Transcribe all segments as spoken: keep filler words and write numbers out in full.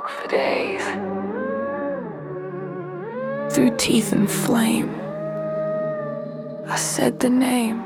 talk for days. Through teeth and flame, I said the name,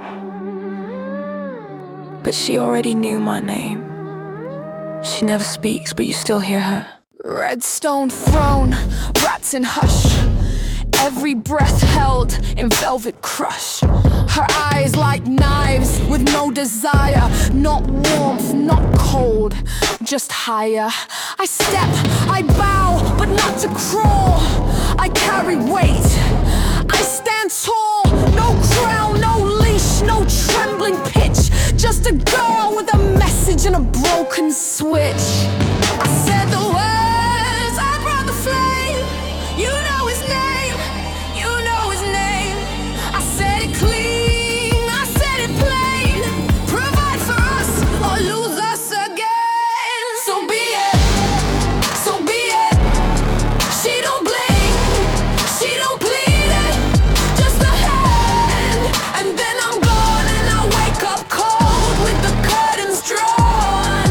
but she already knew my name. She never speaks, but you still hear her. Red stone throne, rats in hush, every breath held in velvet crush. Her eyes like knives with no desire, not warmth, not cold, just higher. I step, I bow, but not to crawl. I carry weight, I stand tall. No crown, no leash, no trembling pitch. Just a girl with a message and a broken switch. I said the words, I brought the flame. You know his name, you know his name. I said it clean, I said it plain. Provide for us or lose us again. So be it, so be it. She don't blink, she don't plead it. Just a hand, and then I'm gone, and I wake up cold with the curtains drawn.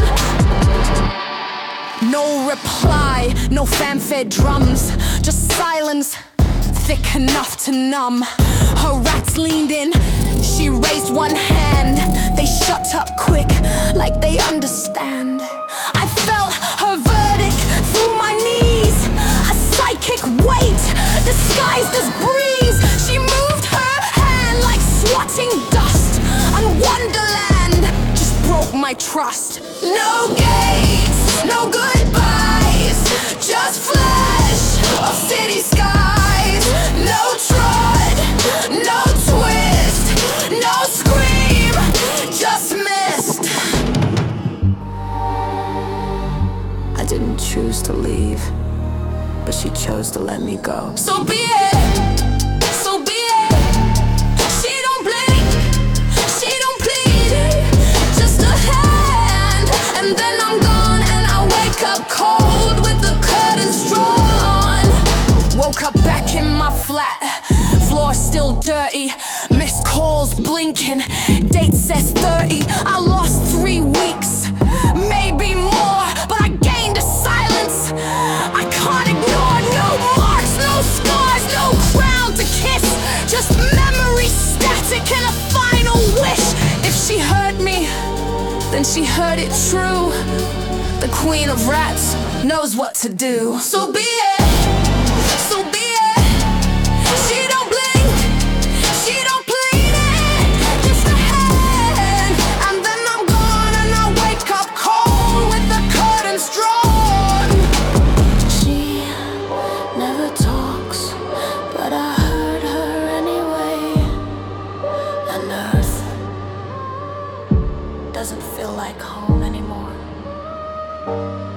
No reply, no fanfare drums, just silence thick enough to numb. Her rats leaned in, she raised one hand. They shut up quick, like they understand. I felt her verdict through my knees, a psychic weight disguised as breeze. She moved her hand like swatting dust, and Wonderland just broke my trust. No gates, no goodbyes, just flash of city skies. No trod, no twist, no scream, just missed. I didn't choose to leave, but she chose to let me go. So be it, so be it. She don't blink, she don't plead, just a hand, and then I'm gone, and I wake up cold with the curtains drawn. Woke up back in my flat, floor still dirty, missed calls blinking, date says thirty. I lost three weeks, maybe more, but I gained a silence I can't ignore. No marks, no scars, no crown to kiss, just memory static and a final wish. If she heard me, then she heard it true. The queen of rats knows what to do. So be it, so be it. She don't blink, she don't plead it, just a hand, and then I'm gone, and I wake up cold with the curtains drawn. She never talks, but I heard her anyway. And Earth doesn't feel like home anymore.